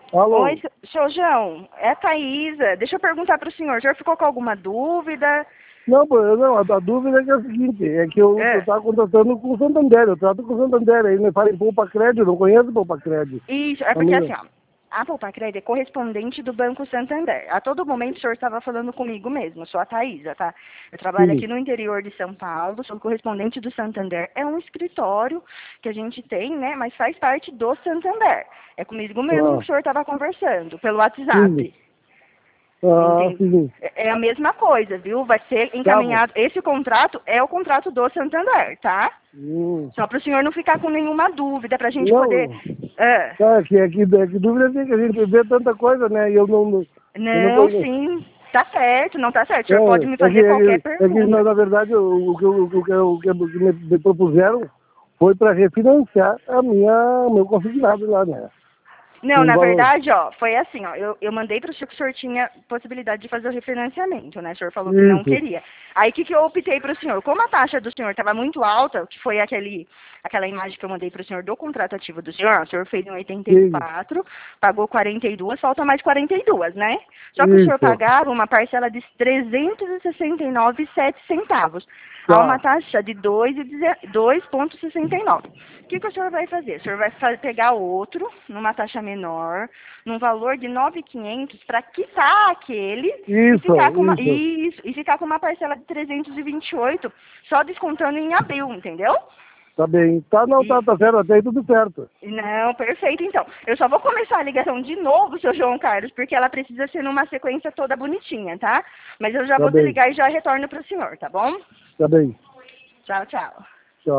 Alô? Oi, seu João, é a Thaísa. Deixa eu perguntar para o senhor ficou com alguma dúvida? Não, pô, não, a dúvida é que é o seguinte, é que eu É. estava contratando com o Santander, eu trato com o Santander, aí me fala em Poupa Crédito, eu não conheço Poupa Crédito. Isso, é porque Amiga. assim, ó, a Poupa-Crédito é correspondente do Banco Santander. A todo momento o senhor estava falando comigo mesmo, eu sou a Thaísa, tá? Eu trabalho Sim. aqui no interior de São Paulo, sou correspondente do Santander. É um escritório que a gente tem, né, mas faz parte do Santander. É comigo mesmo Ah, que o senhor estava conversando, pelo sim. WhatsApp. Ah, Entende? sim. É a mesma coisa, viu? Vai ser Tá bom. encaminhado. Esse contrato é o contrato do Santander, tá? Hum. Só para o senhor não ficar com nenhuma dúvida, para a gente poder. Não, Ah, tá, que dúvida tem que a gente vê tanta coisa, né, e eu não não, conheço. sim, tá certo, não tá certo. O É, senhor pode me é que, fazer é qualquer que, é que pergunta. na verdade, o que me propuseram foi para refinanciar o meu consignado lá, né? Não, Com na valor. verdade, ó, foi assim, ó, eu mandei para o senhor que o senhor tinha possibilidade de fazer o refinanciamento, né? O senhor falou que não Isso. queria. Aí, o que eu optei para o senhor? Como a taxa do senhor estava muito alta, que foi aquela imagem que eu mandei para o senhor do contrato ativo do senhor, o senhor fez em Sim. 84, pagou 42, falta mais 42, né? Só que o senhor Isso. pagava uma parcela de 369,07 centavos, a uma Tá. taxa de 2,69. O que o senhor vai fazer? O senhor vai pegar outro, numa taxa menor, num valor de 9.500 para quitar aquele e ficar com Isso. e ficar com uma parcela de 328, só descontando em abril, entendeu? Tá bem. Tá, não, E, tá certo, até aí tudo certo. não, perfeito, então. Eu só vou começar a ligação de novo, seu João Carlos, porque ela precisa ser numa sequência toda bonitinha, tá? Mas eu já Tá vou bem. desligar e já retorno para o senhor, tá bom? Tá bem. Tchau, tchau.